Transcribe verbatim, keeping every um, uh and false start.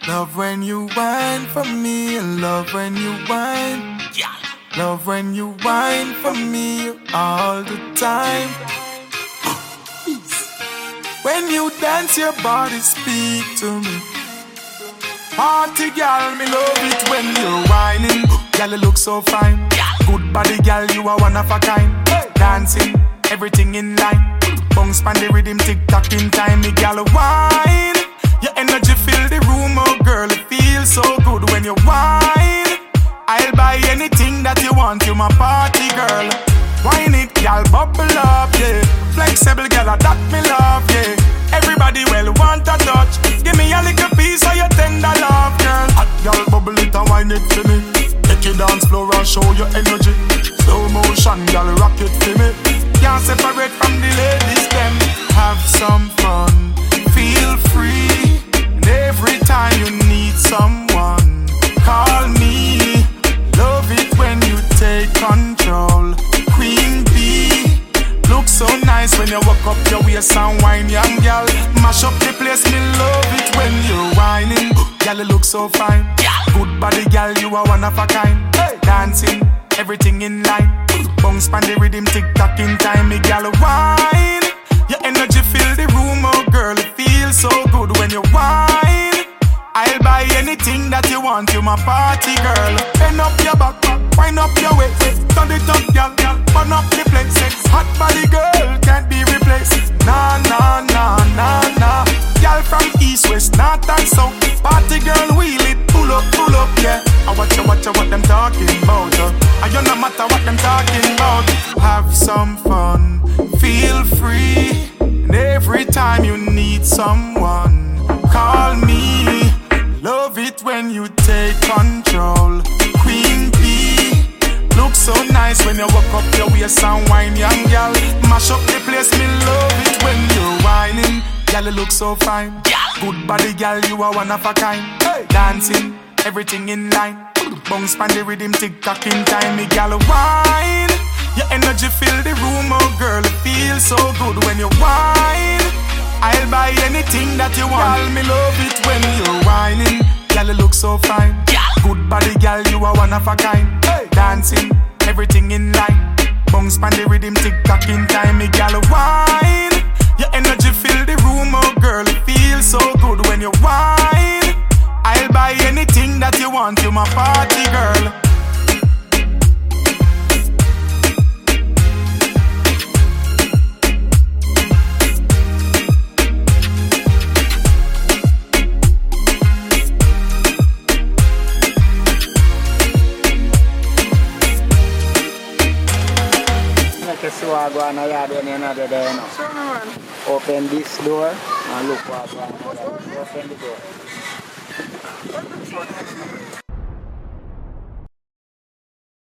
Love when you whine for me, love when you whine. Yeah. Love when you whine for me all the time. When you dance, your body speak to me. Party girl, me love it when you're whining. Girl, you look so fine. Good body, girl, you are one of a kind. Dancing, everything in line. Bounce pan the rhythm, tick tock in time. Me girl, whine. Your energy fill the room, oh girl, it feels so good when you whine. I'll buy anything that you want, you my party girl. Whine it, girl, bubble up, yeah. Flexible, girl, that me love, yeah. Everybody well want a touch. Give me a little piece of your tender love, girl. Hot girl, bubble it and whine it for me. Take your dance floor and show your energy. Slow motion, girl, rock it for me. Can't separate from the ladies, them. Have some fun, feel free. And every time you need someone, call me. Love it when you take control. Queen bee, look so nice when you walk up your waist and whine, young girl. Mash up the place, me love it when you're whining. Girl, you look so fine. Good body, girl, you are one of a kind. Dancing, everything in line. Bounce pan the rhythm, tick tock in time. Me girl, whine. Your energy fill the room, oh girl, it feels so good when you whine. I'll buy anything that you want, you my party girl. Bend up your back, wind up your waist. Turn it up, girl, girl, burn up the place. Hot body girl, can't be replaced. Nah, nah, nah, nah, nah. Girl from east, west, north and south. Party girl, wheel it, pull up, pull up, yeah. I watch you, watch you, what them talking about, uh. And you no matter what them talking about. Have some fun, feel free. And every time you need someone, call me. Love it when you take control. Queen bee, look so nice when you walk up your waist and whine, young girl. Mash up the place, me love it when you're whining. Girl, you look so fine. Good body, girl, you are one of a kind. Dancing, everything in line. Bounce pan the rhythm, tick tock in time. Me girl, whine. Your energy fill the room, oh girl, it feels so good when you whine. I'll buy anything that you want. Girl, me love it when you're whining. Girl, you look so fine. Good body, girl, you are one of a kind. Dancing, everything in line. Bounce pan the rhythm, tick tock in time. Me girl, whine. Your energy fill the room, oh girl, it feels so good when you whine. I'll buy anything that you want, you my party girl. So I go on a yard when you're not there, you know. Sure, man. Open this door and look what I go on. Open the door.